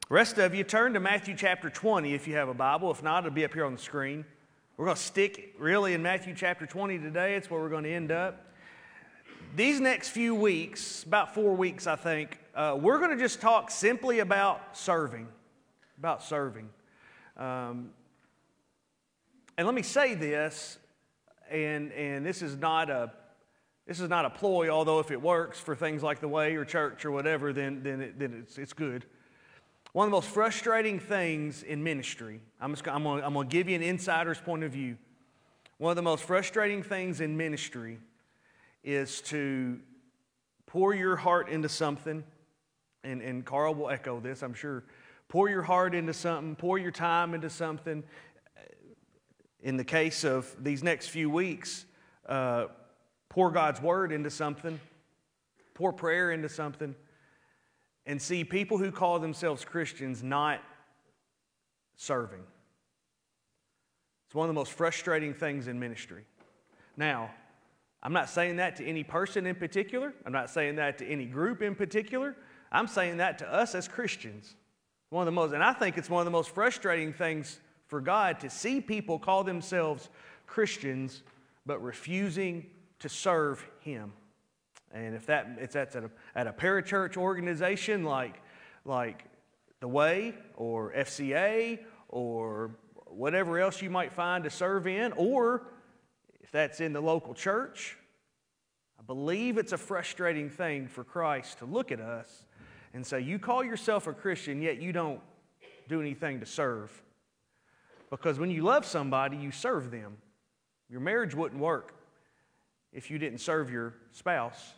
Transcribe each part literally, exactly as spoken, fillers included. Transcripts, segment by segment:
Rest of you, turn to Matthew chapter twenty if you have a Bible. If not, it'll be up here on the screen. We're going to stick really in Matthew chapter twenty today. It's where we're going to end up. These next few weeks, about four weeks I think, uh, we're going to just talk simply about serving. About serving. Um, and let me say this, and, and this is not a this is not a ploy, although if it works for things like the Way or church or whatever, then, then, it, then it's, it's good. One of the most frustrating things in ministry, I'm, just, I'm going I'm to give you an insider's point of view. One of the most frustrating things in ministry is to pour your heart into something, and, and Carl will echo this, I'm sure. Pour your heart into something, pour your time into something. In the case of these next few weeks, uh, pour God's Word into something, pour prayer into something, and see people who call themselves Christians not serving. It's one of the most frustrating things in ministry. Now, I'm not saying that to any person in particular. I'm not saying that to any group in particular. I'm saying that to us as Christians. One of the most, and I think it's one of the most frustrating things for God to see people call themselves Christians but refusing to serve Him. And if that if that's at a, at a parachurch organization like, like The Way or F C A or whatever else you might find to serve in, or if that's in the local church, I believe it's a frustrating thing for Christ to look at us and say, you call yourself a Christian, yet you don't do anything to serve. Because when you love somebody, you serve them. Your marriage wouldn't work if you didn't serve your spouse.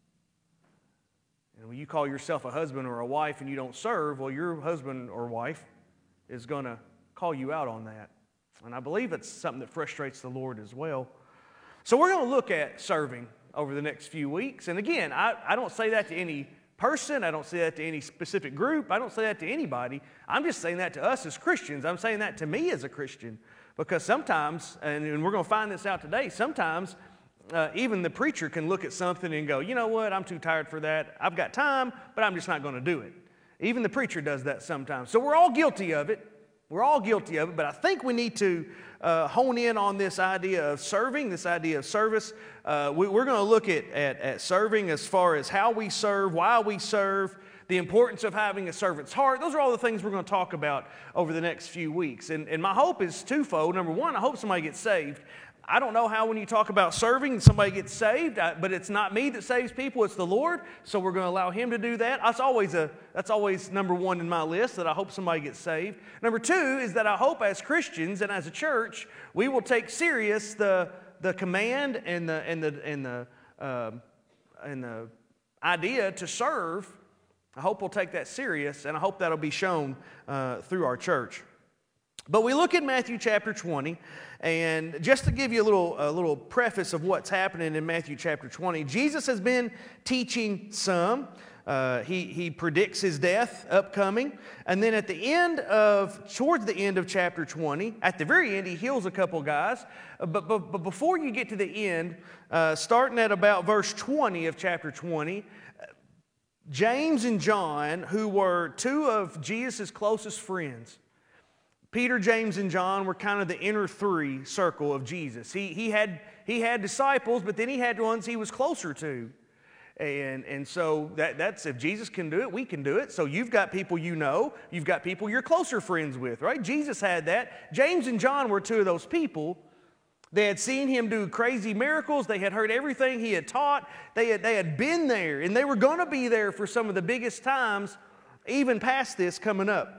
And when you call yourself a husband or a wife and you don't serve, well, your husband or wife is going to call you out on that. And I believe it's something that frustrates the Lord as well. So we're going to look at serving over the next few weeks. And again, I, I don't say that to any person. I don't say that to any specific group. I don't say that to anybody. I'm just saying that to us as Christians. I'm saying that to me as a Christian. Because sometimes, and, and we're going to find this out today, sometimes Uh, even the preacher can look at something and go, you know what, I'm too tired for that. I've got time, but I'm just not going to do it. Even the preacher does that sometimes. So we're all guilty of it. We're all guilty of it, but I think we need to uh, hone in on this idea of serving, this idea of service. Uh, we, we're going to look at, at, at serving as far as how we serve, why we serve, the importance of having a servant's heart. Those are all the things we're going to talk about over the next few weeks. And, and my hope is twofold. Number one, I hope somebody gets saved. I don't know how when you talk about serving, somebody gets saved, but it's not me that saves people, it's the Lord, so we're going to allow Him to do that. That's always, a, that's always number one in my list, that I hope somebody gets saved. Number two is that I hope as Christians and as a church, we will take serious the, the command and the, and, the, and, the, uh, and the idea to serve. I hope we'll take that serious, and I hope that'll be shown uh, through our church. But we look at Matthew chapter twenty, and just to give you a little, a little preface of what's happening in Matthew chapter twenty, Jesus has been teaching some. Uh, he, he predicts His death upcoming. And then at the end of, towards the end of chapter twenty, at the very end, He heals a couple guys. But, but, but before you get to the end, uh, starting at about verse twenty of chapter twenty, James and John, who were two of Jesus' closest friends, Peter, James, and John were kind of the inner three circle of Jesus. He, he, had, he had disciples, but then He had ones He was closer to. And, and so that, that's, if Jesus can do it, we can do it. So you've got people you know, you've got people you're closer friends with, right? Jesus had that. James and John were two of those people. They had seen Him do crazy miracles. They had heard everything He had taught. They had, they had been there, and they were going to be there for some of the biggest times, even past this coming up.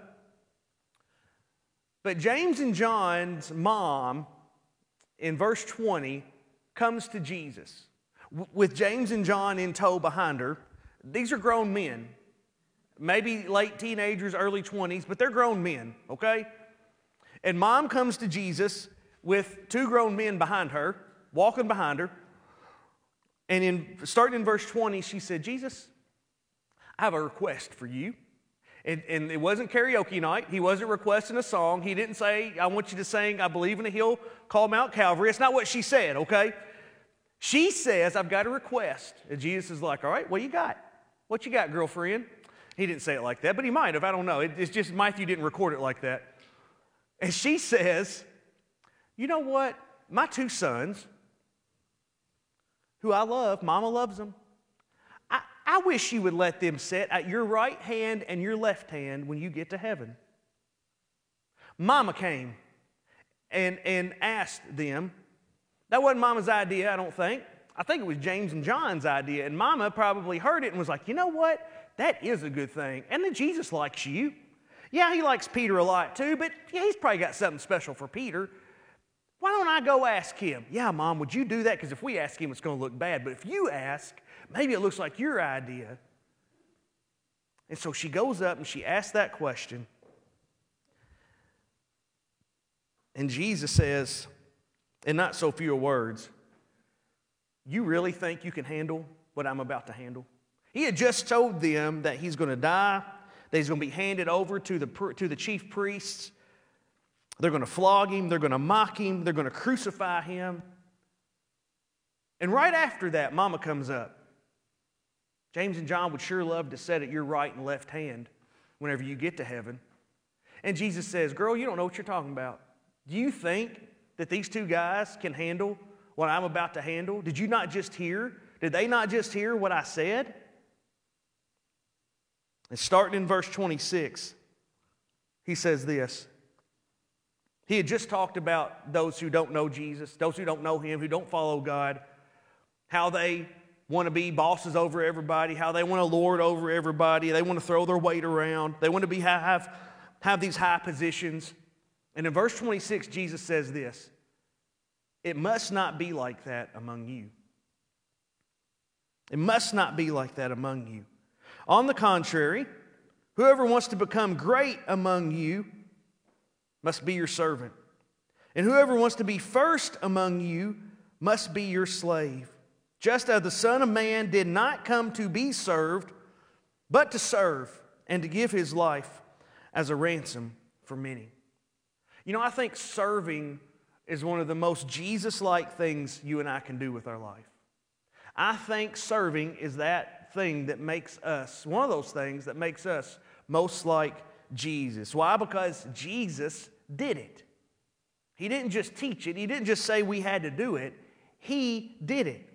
But James and John's mom, in verse twenty, comes to Jesus with James and John in tow behind her. These are grown men, maybe late teenagers, early twenties, but they're grown men, okay? And mom comes to Jesus with two grown men behind her, walking behind her. And in starting in verse twenty, she said, Jesus, I have a request for you. And, and it wasn't karaoke night. He wasn't requesting a song. He didn't say, I want you to sing, I believe in a hill called Mount Calvary. It's not what she said, okay? She says, I've got a request. And Jesus is like, all right, what you got? What you got, girlfriend? He didn't say it like that, but he might have. I don't know. It, it's just Matthew didn't record it like that. And she says, you know what? My two sons, who I love, Mama loves them, I, I wish you would let them sit at your right hand and your left hand when you get to heaven. Mama came and, and asked them. That wasn't Mama's idea, I don't think. I think it was James and John's idea. And Mama probably heard it and was like, you know what? That is a good thing. And then Jesus likes you. Yeah, he likes Peter a lot too, but yeah, he's probably got something special for Peter. Why don't I go ask him? Yeah, Mom, would you do that? Because if we ask him, it's going to look bad. But if you ask, maybe it looks like your idea. And so she goes up and she asks that question. And Jesus says, in not so few words, you really think you can handle what I'm about to handle? He had just told them that he's going to die, that he's going to be handed over to the, to the chief priests. They're going to flog him. They're going to mock him. They're going to crucify him. And right after that, Mama comes up. James and John would sure love to sit at your right and left hand whenever you get to heaven. And Jesus says, girl, you don't know what you're talking about. Do you think that these two guys can handle what I'm about to handle? Did you not just hear? Did they not just hear what I said? And starting in verse twenty-six, he says this. He had just talked about those who don't know Jesus, those who don't know him, who don't follow God, how they want to be bosses over everybody, how they want to lord over everybody, they want to throw their weight around, they want to be have, have these high positions. And in verse twenty-six, Jesus says this, it must not be like that among you. It must not be like that among you. On the contrary, whoever wants to become great among you must be your servant. And whoever wants to be first among you must be your slave. Just as the Son of Man did not come to be served, but to serve and to give his life as a ransom for many. You know, I think serving is one of the most Jesus-like things you and I can do with our life. I think serving is that thing that makes us, one of those things that makes us most like Jesus. Why? Because Jesus did it. He didn't just teach it. He didn't just say we had to do it. He did it.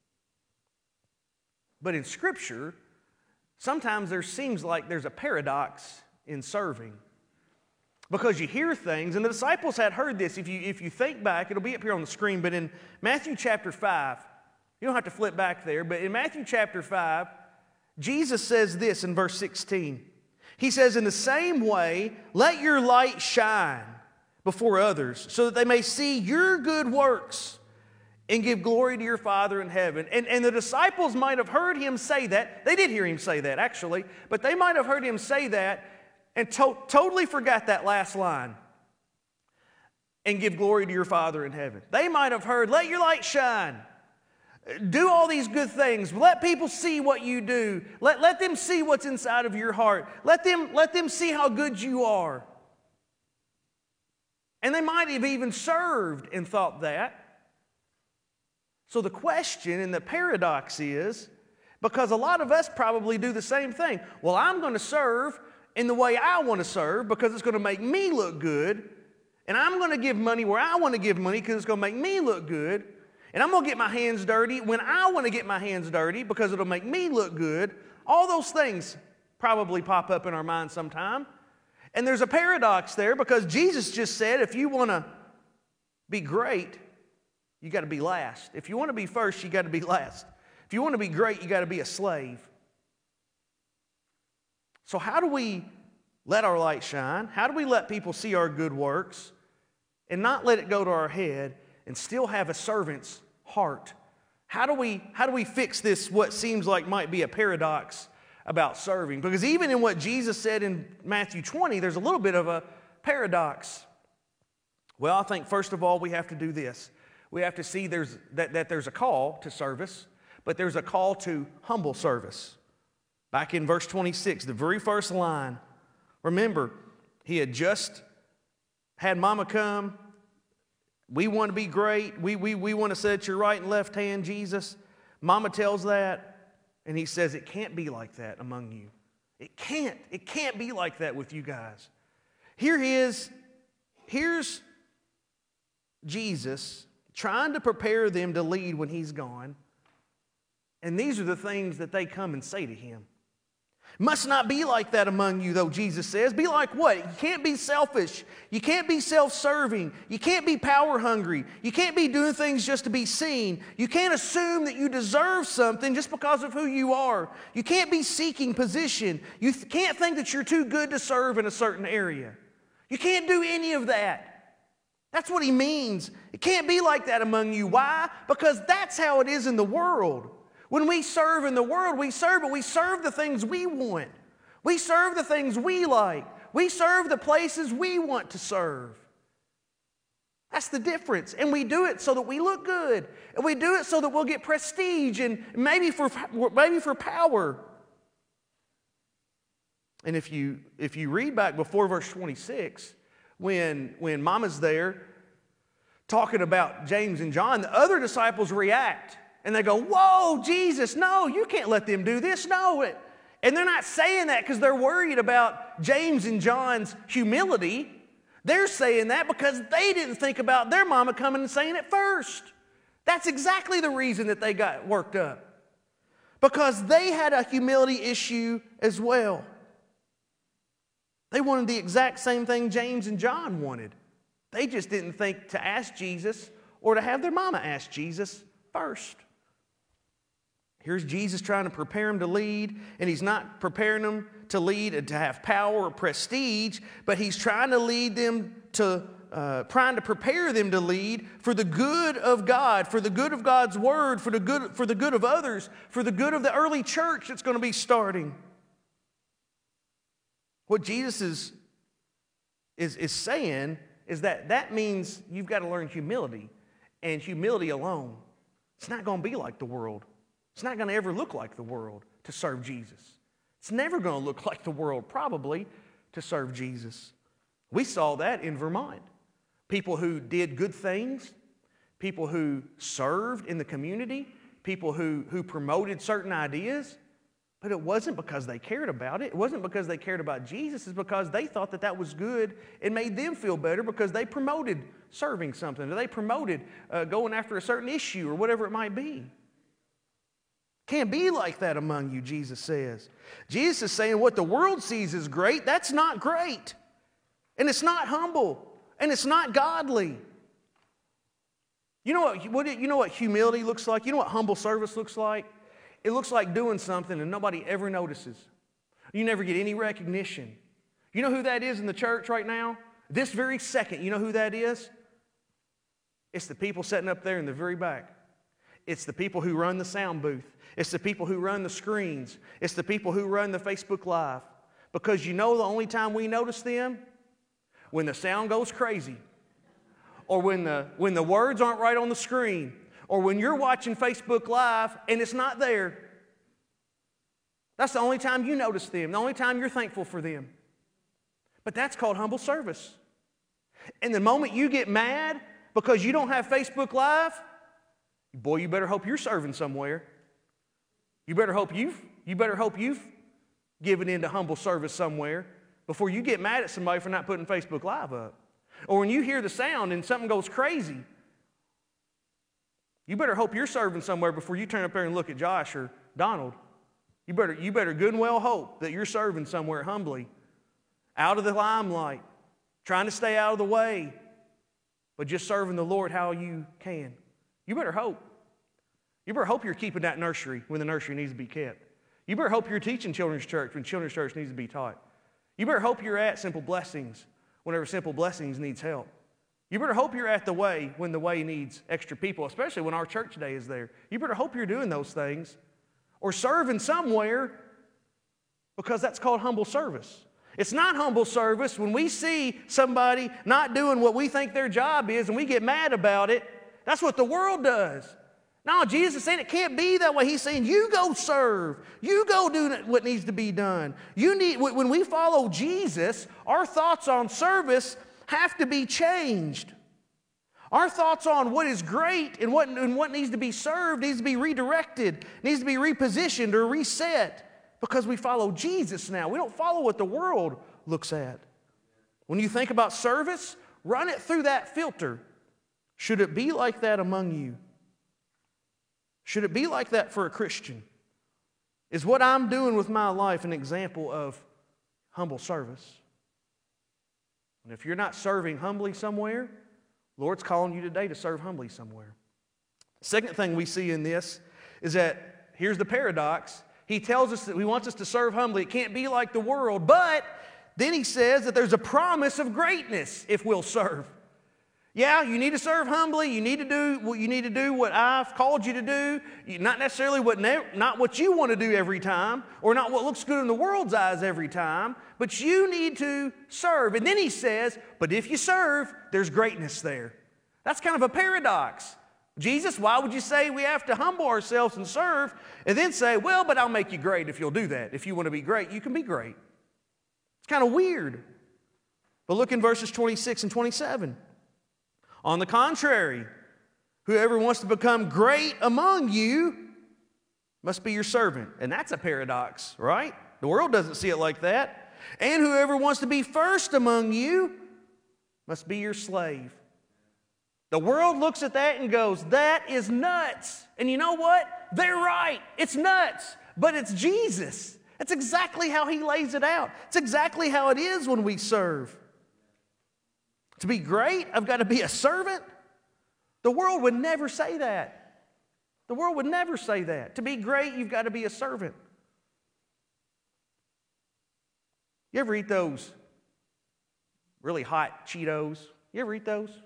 But in Scripture, sometimes there seems like there's a paradox in serving. Because you hear things, and the disciples had heard this. If you, if you think back, it'll be up here on the screen, but in Matthew chapter five, you don't have to flip back there, but in Matthew chapter five, Jesus says this in verse sixteen. He says, in the same way, let your light shine before others, so that they may see your good works and give glory to your Father in heaven. And, and the disciples might have heard him say that. They did hear him say that, actually, but they might have heard him say that and to- totally forgot that last line. And give glory to your Father in heaven. They might have heard, let your light shine. Do all these good things. Let people see what you do. Let, let them see what's inside of your heart. Let them, let them see how good you are. And they might have even served and thought that. So the question and the paradox is, because a lot of us probably do the same thing. Well, I'm going to serve in the way I want to serve because it's going to make me look good. And I'm going to give money where I want to give money because it's going to make me look good. And I'm going to get my hands dirty when I want to get my hands dirty because it'll make me look good. All those things probably pop up in our minds sometime. And there's a paradox there because Jesus just said if you want to be great, you got to be last. If you want to be first, you got to be last. If you want to be great, you got to be a slave. So how do we let our light shine? How do we let people see our good works and not let it go to our head and still have a servant's heart? How do we, how do we fix this, what seems like might be a paradox about serving? Because even in what Jesus said in Matthew twenty, there's a little bit of a paradox. Well, I think first of all we have to do this. We have to see there's, that, that there's a call to service, but there's a call to humble service. Back in verse twenty-six, the very first line, remember, he had just had Mama come. We want to be great. We, we, we want to sit at your right and left hand, Jesus. Mama tells that, and he says, it can't be like that among you. It can't. It can't be like that with you guys. Here he is. Here's Jesus trying to prepare them to lead when he's gone. And these are the things that they come and say to him. Must not be like that among you, though, Jesus says. Be like what? You can't be selfish. You can't be self-serving. You can't be power-hungry. You can't be doing things just to be seen. You can't assume that you deserve something just because of who you are. You can't be seeking position. You th- can't think that you're too good to serve in a certain area. You can't do any of that. That's what he means. It can't be like that among you. Why? Because that's how it is in the world. When we serve in the world, we serve, but we serve the things we want. We serve the things we like. We serve the places we want to serve. That's the difference. And we do it so that we look good. And we do it so that we'll get prestige and maybe for, maybe for power. And if you, if you read back before verse twenty-six, when, when Mama's there talking about James and John, the other disciples react. And they go, whoa, Jesus, no, you can't let them do this, no. And they're not saying that because they're worried about James and John's humility. They're saying that because they didn't think about their mama coming and saying it first. That's exactly the reason that they got worked up. Because they had a humility issue as well. They wanted the exact same thing James and John wanted. They just didn't think to ask Jesus or to have their mama ask Jesus first. Here's Jesus trying to prepare them to lead, and he's not preparing them to lead and to have power or prestige, but he's trying to lead them to, uh, trying to prepare them to lead for the good of God, for the good of God's word, for the good, for the good of others, for the good of the early church that's going to be starting. What Jesus is, is, is saying is that that means you've got to learn humility, and humility alone. It's not going to be like the world. It's not going to ever look like the world to serve Jesus. It's never going to look like the world, probably, to serve Jesus. We saw that in Vermont. People who did good things, people who served in the community, people who, who promoted certain ideas, but it wasn't because they cared about it. It wasn't because they cared about Jesus. It's because they thought that that was good and made them feel better because they promoted serving something, or they promoted uh, going after a certain issue or whatever it might be. Can't be like that among you, Jesus says. Jesus is saying what the world sees as great, that's not great. And it's not humble. And it's not godly. You know what, what, you know what humility looks like? You know what humble service looks like? It looks like doing something and nobody ever notices. You never get any recognition. You know who that is in the church right now? This very second, you know who that is? It's the people sitting up there in the very back. It's the people who run the sound booth. It's the people who run the screens. It's the people who run the Facebook Live. Because you know the only time we notice them? When the sound goes crazy. Or when the, when the words aren't right on the screen. Or when you're watching Facebook Live and it's not there. That's the only time you notice them. The only time you're thankful for them. But that's called humble service. And the moment you get mad because you don't have Facebook Live, boy, you better hope you're serving somewhere. You better hope you've, you better hope you've given into humble service somewhere before you get mad at somebody for not putting Facebook Live up. Or when you hear the sound and something goes crazy, you better hope you're serving somewhere before you turn up there and look at Josh or Donald. You better, you better good and well hope that you're serving somewhere humbly, out of the limelight, trying to stay out of the way, but just serving the Lord how you can. You better hope. You better hope you're keeping that nursery when the nursery needs to be kept. You better hope you're teaching children's church when children's church needs to be taught. You better hope you're at Simple Blessings whenever Simple Blessings needs help. You better hope you're at the Way when the Way needs extra people, especially when our church day is there. You better hope you're doing those things or serving somewhere, because that's called humble service. It's not humble service when we see somebody not doing what we think their job is and we get mad about it. That's what the world does. No, Jesus is saying it can't be that way. He's saying you go serve. You go do what needs to be done. You need, when we follow Jesus, our thoughts on service have to be changed. Our thoughts on what is great and what, and what needs to be served needs to be redirected, needs to be repositioned or reset, because we follow Jesus now. We don't follow what the world looks at. When you think about service, run it through that filter. Should it be like that among you? Should it be like that for a Christian? Is what I'm doing with my life an example of humble service? And if you're not serving humbly somewhere, the Lord's calling you today to serve humbly somewhere. Second thing we see in this is that, here's the paradox. He tells us that He wants us to serve humbly. It can't be like the world, but then He says that there's a promise of greatness if we'll serve. Yeah, you need to serve humbly. You need to do what you need to do what I've called you to do. You, not necessarily what ne- not what you want to do every time, or not what looks good in the world's eyes every time, but you need to serve. And then He says, but if you serve, there's greatness there. That's kind of a paradox. Jesus, why would you say we have to humble ourselves and serve, and then say, well, but I'll make you great if you'll do that. If you want to be great, you can be great. It's kind of weird. But look in verses twenty-six and twenty-seven. On the contrary, whoever wants to become great among you must be your servant. And that's a paradox, right? The world doesn't see it like that. And whoever wants to be first among you must be your slave. The world looks at that and goes, that is nuts. And you know what? They're right. It's nuts. But it's Jesus. That's exactly how He lays it out. It's exactly how it is when we serve. To be great, I've got to be a servant. The world would never say that. The world would never say that. To be great, you've got to be a servant. You ever eat those really hot Cheetos? You ever eat those?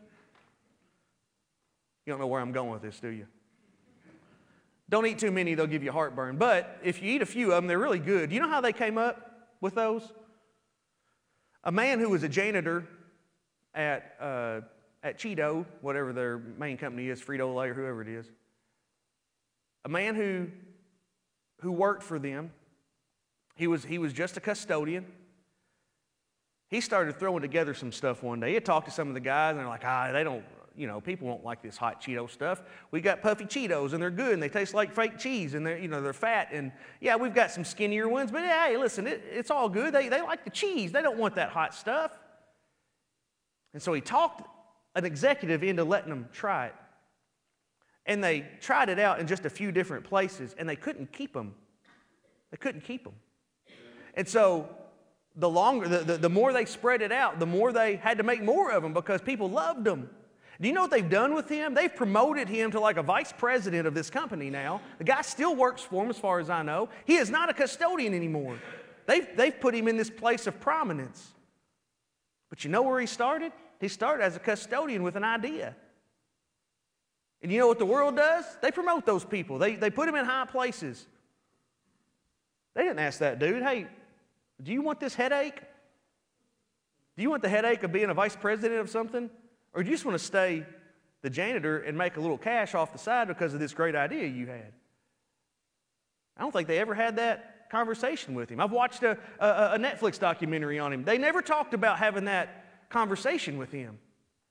You don't know where I'm going with this, do you? Don't eat too many, they'll give you heartburn. But if you eat a few of them, they're really good. Do you know how they came up with those? A man who was a janitor at uh, at Cheeto, whatever their main company is, Frito-Lay or whoever it is, a man who who worked for them, he was he was just a custodian. He started throwing together some stuff one day. He had talked to some of the guys, and they're like, ah, they don't, you know, people won't like this hot Cheeto stuff. We got puffy Cheetos, and they're good, and they taste like fake cheese, and they're, you know, they're fat, and yeah, we've got some skinnier ones, but hey, listen, it, it's all good. They they like the cheese. They don't want that hot stuff. And so he talked an executive into letting them try it. And they tried it out in just a few different places, and they couldn't keep them. They couldn't keep them. And so the longer, the, the, the more they spread it out, the more they had to make more of them because people loved them. Do you know what they've done with him? They've promoted him to like a vice president of this company now. The guy still works for him as far as I know. He is not a custodian anymore. They've, they've put him in this place of prominence. But you know where he started? He started as a custodian with an idea. And you know what the world does? They promote those people. They, they put them in high places. They didn't ask that dude, hey, do you want this headache? Do you want the headache of being a vice president of something? Or do you just want to stay the janitor and make a little cash off the side because of this great idea you had? I don't think they ever had that conversation with him. I've watched a, a, a Netflix documentary on him. They never talked about having that conversation with him.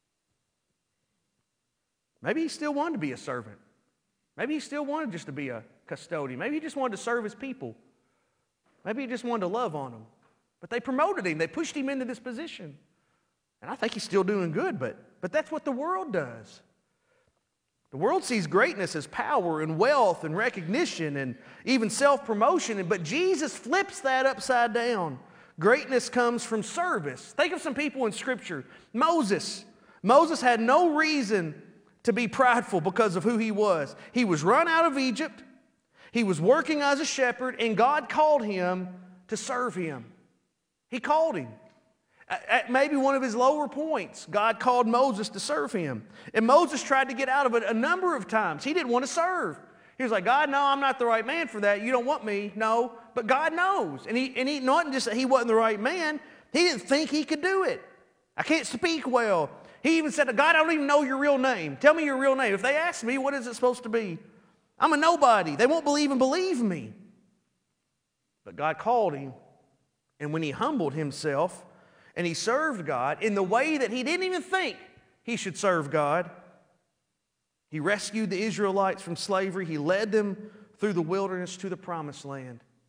Maybe he still wanted to be a servant. Maybe he still wanted just to be a custodian. Maybe he just wanted to serve his people. Maybe he just wanted to love on them. But they promoted him. They pushed him into this position. And I think he's still doing good, but, but that's what the world does. The world sees greatness as power and wealth and recognition and even self-promotion, but Jesus flips that upside down. Greatness comes from service. Think of some people in Scripture. Moses. Moses had no reason to be prideful because of who he was. He was run out of Egypt. He was working as a shepherd, and God called him to serve him. He called him. At maybe one of his lower points, God called Moses to serve him. And Moses tried to get out of it a number of times. He didn't want to serve. He was like, God, no, I'm not the right man for that. You don't want me. No. But God knows. And he, and he not just that he wasn't the right man. He didn't think he could do it. I can't speak well. He even said, God, I don't even know your real name. Tell me your real name. If they ask me, what is it supposed to be? I'm a nobody. They won't believe and believe me. But God called him. And when he humbled himself and he served God in the way that he didn't even think he should serve God, he rescued the Israelites from slavery. He led them through the wilderness to the promised land.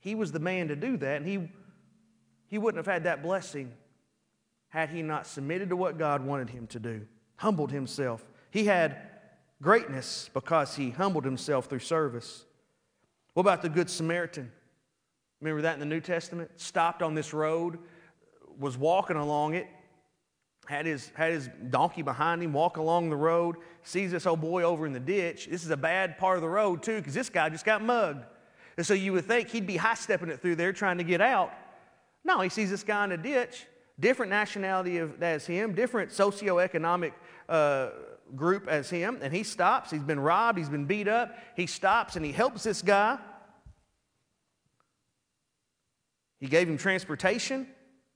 He was the man to do that, and he, he wouldn't have had that blessing had he not submitted to what God wanted him to do, humbled himself. He had greatness because he humbled himself through service. What about the Good Samaritan? Remember that in the New Testament? Stopped on this road, was walking along it, had his, had his donkey behind him, walk along the road, sees this old boy over in the ditch. This is a bad part of the road too, because this guy just got mugged. And so you would think he'd be high-stepping it through there trying to get out. No, he sees this guy in a ditch, different nationality of, as him, different socioeconomic uh, group as him, and he stops. He's been robbed. He's been beat up. He stops and he helps this guy. He gave him transportation,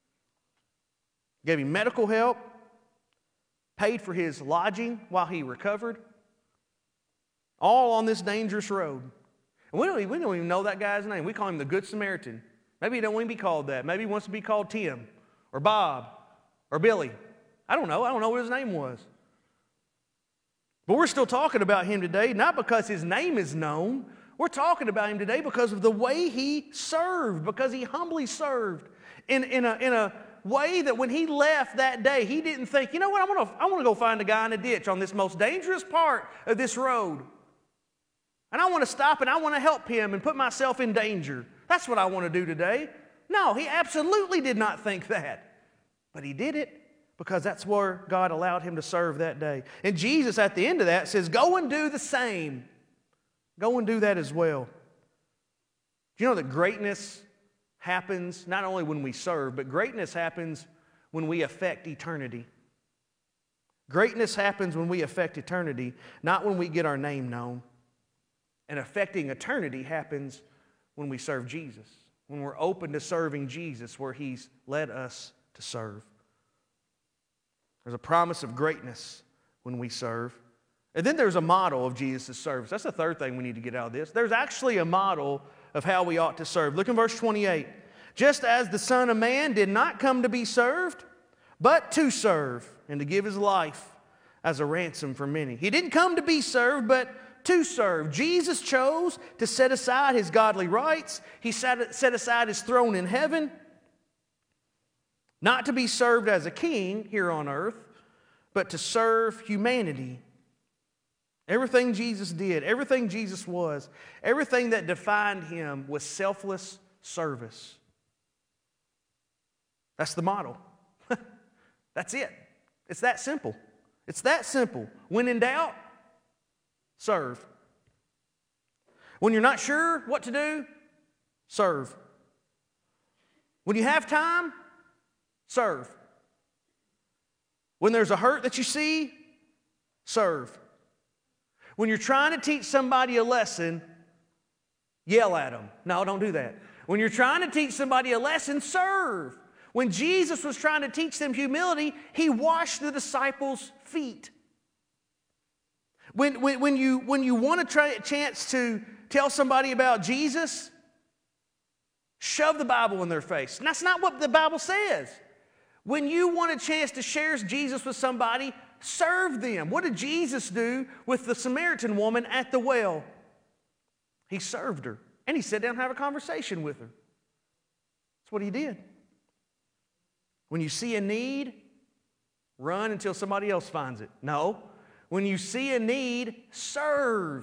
gave him medical help, paid for his lodging while he recovered, all on this dangerous road. And we don't, we don't even know that guy's name. We call him the Good Samaritan. Maybe he don't want to be called that. Maybe he wants to be called Tim or Bob or Billy. I don't know. I don't know what his name was. But we're still talking about him today, not because his name is known. We're talking about him today because of the way he served, because he humbly served in, in, a, in a way that when he left that day, he didn't think, you know what, I want to I want to go find a guy in a ditch on this most dangerous part of this road. And I want to stop and I want to help him and put myself in danger. That's what I want to do today. No, he absolutely did not think that. But he did it because that's where God allowed him to serve that day. And Jesus at the end of that says, go and do the same. Go and do that as well. Do you know that greatness happens not only when we serve, but greatness happens when we affect eternity. Greatness happens when we affect eternity, not when we get our name known. And affecting eternity happens when we serve Jesus, when we're open to serving Jesus where He's led us to serve. There's a promise of greatness when we serve. And then there's a model of Jesus' service. That's the third thing we need to get out of this. There's actually a model of how we ought to serve. Look in verse twenty-eight. Just as the Son of Man did not come to be served, but to serve and to give His life as a ransom for many. He didn't come to be served, but to serve. Jesus chose to set aside His godly rights. He set, set aside His throne in heaven, not to be served as a king here on earth, but to serve humanity. Everything Jesus did, everything Jesus was, everything that defined Him was selfless service. That's the model. That's it. It's that simple. It's that simple. When in doubt, serve. When you're not sure what to do, serve. When you have time, serve. When there's a hurt that you see, serve. When you're trying to teach somebody a lesson, yell at them. No, don't do that. When you're trying to teach somebody a lesson, serve. When Jesus was trying to teach them humility, He washed the disciples' feet. When, when, when, you, when you want a try, chance to tell somebody about Jesus, shove the Bible in their face. And that's not what the Bible says. When you want a chance to share Jesus with somebody, serve them. What did Jesus do with the Samaritan woman at the well? He served her. And He sat down and had a conversation with her. That's what He did. When you see a need, run until somebody else finds it. No. When you see a need, serve.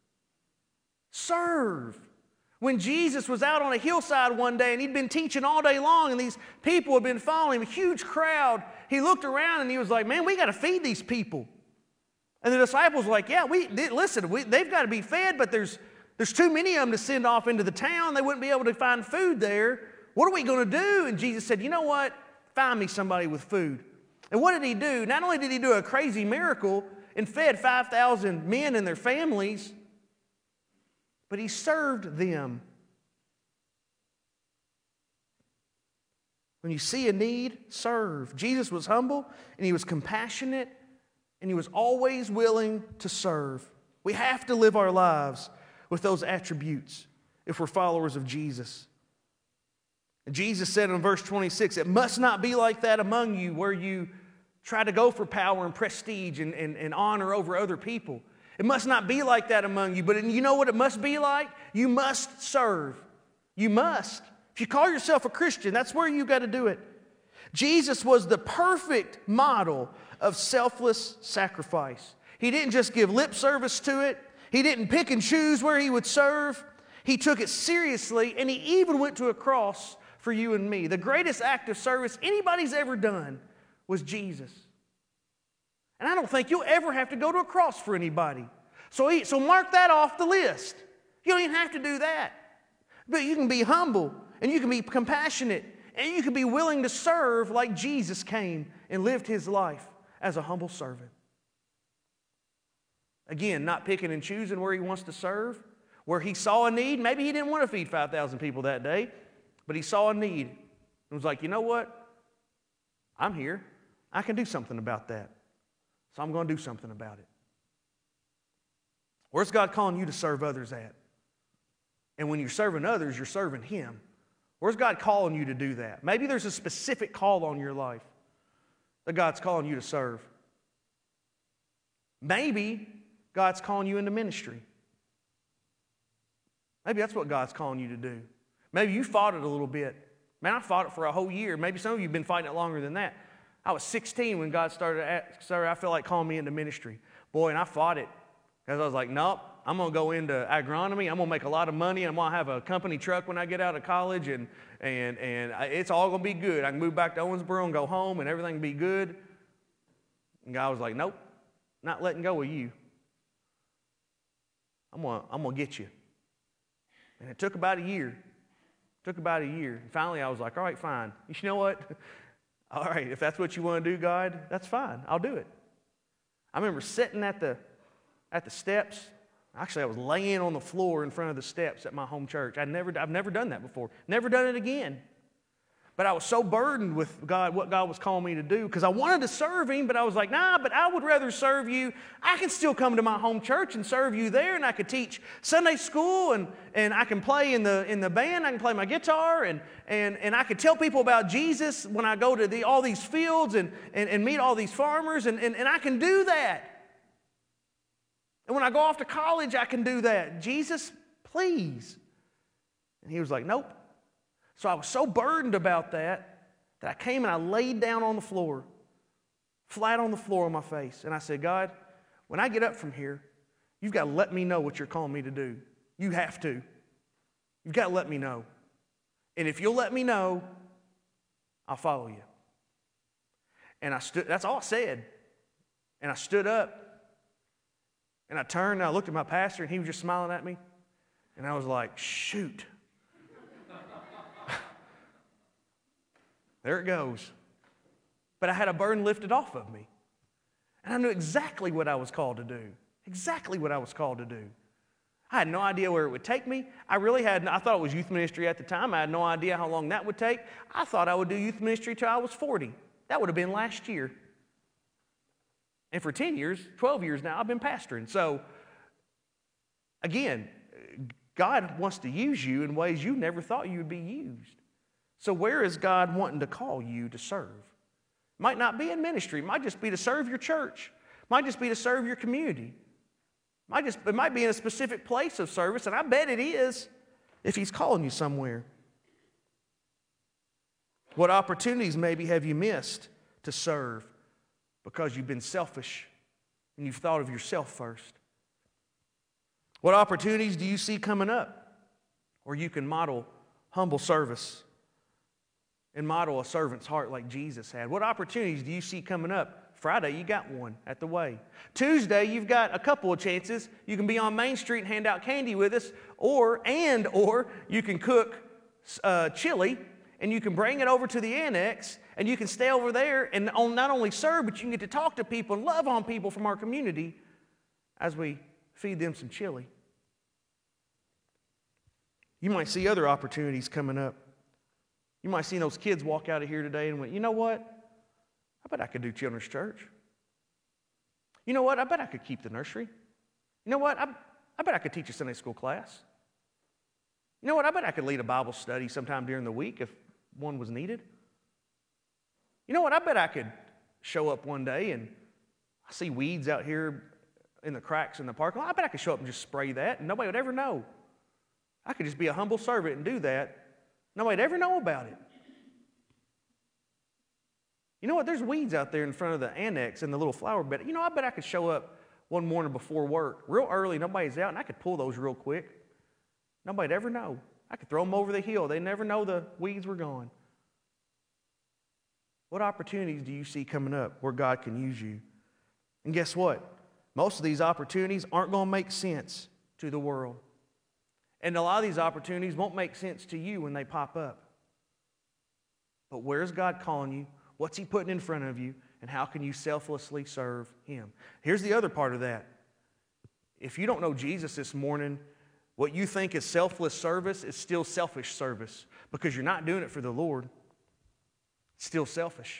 Serve. When Jesus was out on a hillside one day and He'd been teaching all day long and these people had been following Him, a huge crowd, He looked around and He was like, man, we got to feed these people. And the disciples were like, yeah, we they, listen, we, they've got to be fed, but there's, there's too many of them to send off into the town. They wouldn't be able to find food there. What are we going to do? And Jesus said, you know what? Find me somebody with food. And what did He do? Not only did He do a crazy miracle and fed five thousand men and their families, but He served them. When you see a need, serve. Jesus was humble and He was compassionate and He was always willing to serve. We have to live our lives with those attributes if we're followers of Jesus. And Jesus said in verse twenty-six, it must not be like that among you where you try to go for power and prestige and, and, and honor over other people. It must not be like that among you. But you know what it must be like? You must serve. You must. If you call yourself a Christian, that's where you got to do it. Jesus was the perfect model of selfless sacrifice. He didn't just give lip service to it. He didn't pick and choose where he would serve. He took it seriously, and he even went to a cross for you and me. The greatest act of service anybody's ever done was Jesus. And I don't think you'll ever have to go to a cross for anybody. So, he, so mark that off the list. You don't even have to do that. But you can be humble, and you can be compassionate, and you can be willing to serve like Jesus came and lived his life as a humble servant. Again, not picking and choosing where he wants to serve, where he saw a need. Maybe he didn't want to feed five thousand people that day, but he saw a need and was like, you know what? I'm here. I can do something about that. So I'm going to do something about it. Where's God calling you to serve others at? And when you're serving others, you're serving him. Where's God calling you to do that? Maybe there's a specific call on your life that God's calling you to serve. Maybe God's calling you into ministry. Maybe that's what God's calling you to do. Maybe you fought it a little bit. Man, I fought it for a whole year. Maybe some of you have been fighting it longer than that. I was sixteen when God started, at, started I felt like calling me into ministry. Boy, and I fought it. Because I was like, nope, I'm going to go into agronomy. I'm going to make a lot of money. I'm going to have a company truck when I get out of college, and, and, and it's all going to be good. I can move back to Owensboro and go home, and everything will be good. And God was like, nope, not letting go of you. I'm going to I'm going to get you. And it took about a year. It took about a year. And finally, I was like, all right, fine. You know what? All right, if that's what you want to do, God, that's fine. I'll do it. I remember sitting at the at the steps. Actually, I was laying on the floor in front of the steps at my home church. I'd never, I've never done that before. Never done it again. But I was so burdened with God, what God was calling me to do, because I wanted to serve him, but I was like, nah, but I would rather serve you. I can still come to my home church and serve you there, and I could teach Sunday school, and, and I can play in the in the band, I can play my guitar, and and, and I could tell people about Jesus when I go to the, all these fields and, and, and meet all these farmers, and, and, and I can do that. And when I go off to college, I can do that. Jesus, please. And he was like, nope. So I was so burdened about that that I came and I laid down on the floor, flat on the floor on my face. And I said, God, when I get up from here, you've got to let me know what you're calling me to do. You have to. You've got to let me know. And if you'll let me know, I'll follow you. And I stood, that's all I said. And I stood up. And I turned and I looked at my pastor, and he was just smiling at me. And I was like, shoot. There it goes. But I had a burden lifted off of me. And I knew exactly what I was called to do. Exactly what I was called to do. I had no idea where it would take me. I really had, I thought it was youth ministry at the time. I had no idea how long that would take. I thought I would do youth ministry till I was forty. That would have been last year. And for ten years, twelve years now, I've been pastoring. So, again, God wants to use you in ways you never thought you would be used. So where is God wanting to call you to serve? Might not be in ministry. It might just be to serve your church. It might just be to serve your community. It might, just, it might be in a specific place of service, and I bet it is if he's calling you somewhere. What opportunities maybe have you missed to serve because you've been selfish and you've thought of yourself first? What opportunities do you see coming up where you can model humble service and model a servant's heart like Jesus had? What opportunities do you see coming up? Friday, you got one at the Way. Tuesday, you've got a couple of chances. You can be on Main Street and hand out candy with us, or and or you can cook uh, chili, and you can bring it over to the annex, and you can stay over there and not only serve, but you can get to talk to people and love on people from our community as we feed them some chili. You might see other opportunities coming up. You might see those kids walk out of here today and went, you know what? I bet I could do children's church. You know what? I bet I could keep the nursery. You know what? I, I bet I could teach a Sunday school class. You know what? I bet I could lead a Bible study sometime during the week if one was needed. You know what? I bet I could show up one day and I see weeds out here in the cracks in the parking lot. I bet I could show up and just spray that and nobody would ever know. I could just be a humble servant and do that. Nobody'd ever know about it. You know what? There's weeds out there in front of the annex and the little flower bed. You know, I bet I could show up one morning before work, real early, nobody's out, and I could pull those real quick. Nobody'd ever know. I could throw them over the hill. They'd never know the weeds were gone. What opportunities do you see coming up where God can use you? And guess what? Most of these opportunities aren't going to make sense to the world. And a lot of these opportunities won't make sense to you when they pop up. But where's God calling you? What's He putting in front of you? And how can you selflessly serve Him? Here's the other part of that. If you don't know Jesus this morning, what you think is selfless service is still selfish service because you're not doing it for the Lord. It's still selfish.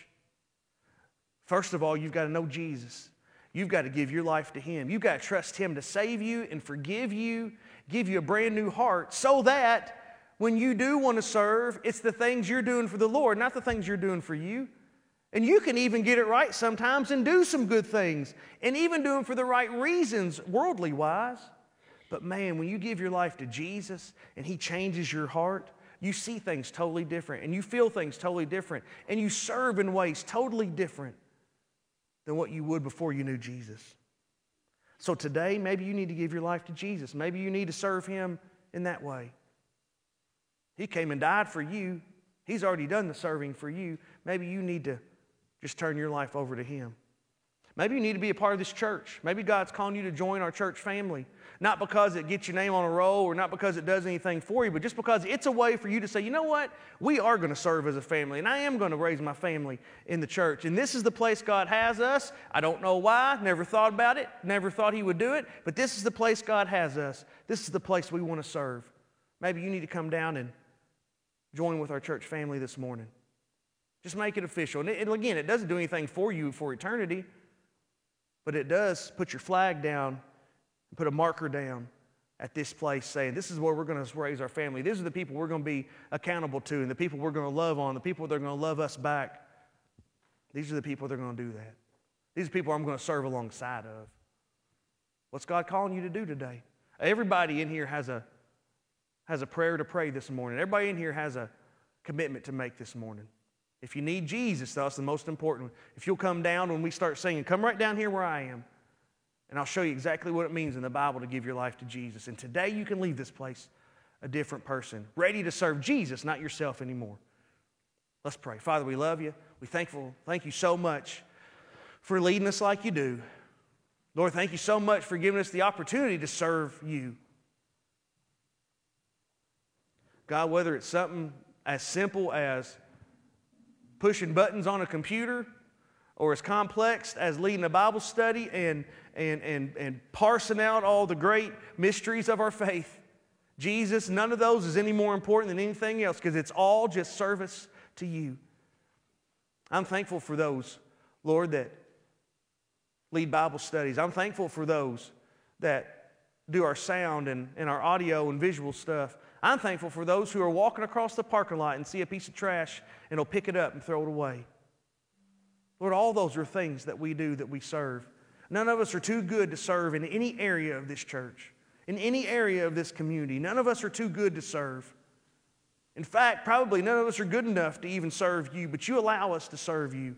First of all, you've got to know Jesus. You've got to give your life to Him. You've got to trust Him to save you and forgive you, give you a brand new heart so that when you do want to serve, it's the things you're doing for the Lord, not the things you're doing for you. And you can even get it right sometimes and do some good things and even do them for the right reasons, worldly wise. But man, when you give your life to Jesus and He changes your heart, you see things totally different and you feel things totally different and you serve in ways totally different than what you would before you knew Jesus. So today, maybe you need to give your life to Jesus. Maybe you need to serve Him in that way. He came and died for you. He's already done the serving for you. Maybe you need to just turn your life over to Him. Maybe you need to be a part of this church. Maybe God's calling you to join our church family. Not because it gets your name on a roll or not because it does anything for you, but just because it's a way for you to say, you know what? We are going to serve as a family, and I am going to raise my family in the church. And this is the place God has us. I don't know why. Never thought about it. Never thought He would do it. But this is the place God has us. This is the place we want to serve. Maybe you need to come down and join with our church family this morning. Just make it official. And, it, and again, it doesn't do anything for you for eternity, but it does put your flag down, and put a marker down at this place saying, this is where we're going to raise our family. These are the people we're going to be accountable to and the people we're going to love on, the people that are going to love us back. These are the people that are going to do that. These are the people I'm going to serve alongside of. What's God calling you to do today? Everybody in here has a, has a prayer to pray this morning. Everybody in here has a commitment to make this morning. If you need Jesus, that's the most important. If you'll come down when we start singing, come right down here where I am, and I'll show you exactly what it means in the Bible to give your life to Jesus. And today you can leave this place a different person, ready to serve Jesus, not yourself anymore. Let's pray. Father, we love you. We thankful, thank you so much for leading us like you do. Lord, thank you so much for giving us the opportunity to serve you. God, whether it's something as simple as pushing buttons on a computer or as complex as leading a Bible study and, and, and, and parsing out all the great mysteries of our faith, Jesus, none of those is any more important than anything else because it's all just service to you. I'm thankful for those, Lord, that lead Bible studies. I'm thankful for those that do our sound and, and our audio and visual stuff. I'm thankful for those who are walking across the parking lot and see a piece of trash and will pick it up and throw it away. Lord, all those are things that we do, that we serve. None of us are too good to serve in any area of this church, in any area of this community. None of us are too good to serve. In fact, probably none of us are good enough to even serve you, but you allow us to serve you.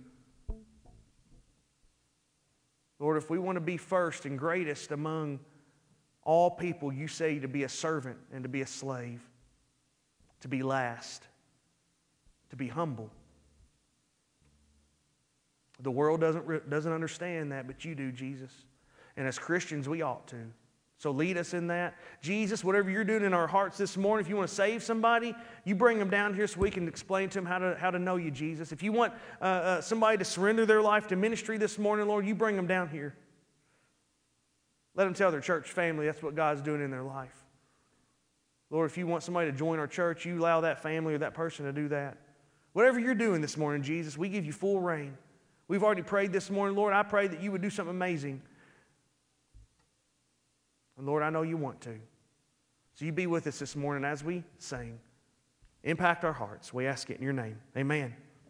Lord, if we want to be first and greatest among all people, you say to be a servant and to be a slave, to be last, to be humble. The world doesn't, doesn't understand that, but you do, Jesus. And as Christians, we ought to. So lead us in that. Jesus, whatever you're doing in our hearts this morning, if you want to save somebody, you bring them down here so we can explain to them how to, how to know you, Jesus. If you want uh, uh, somebody to surrender their life to ministry this morning, Lord, you bring them down here. Let them tell their church family that's what God's doing in their life. Lord, if you want somebody to join our church, you allow that family or that person to do that. Whatever you're doing this morning, Jesus, we give you full reign. We've already prayed this morning, Lord. I pray that you would do something amazing. And Lord, I know you want to. So you be with us this morning as we sing. Impact our hearts. We ask it in your name. Amen.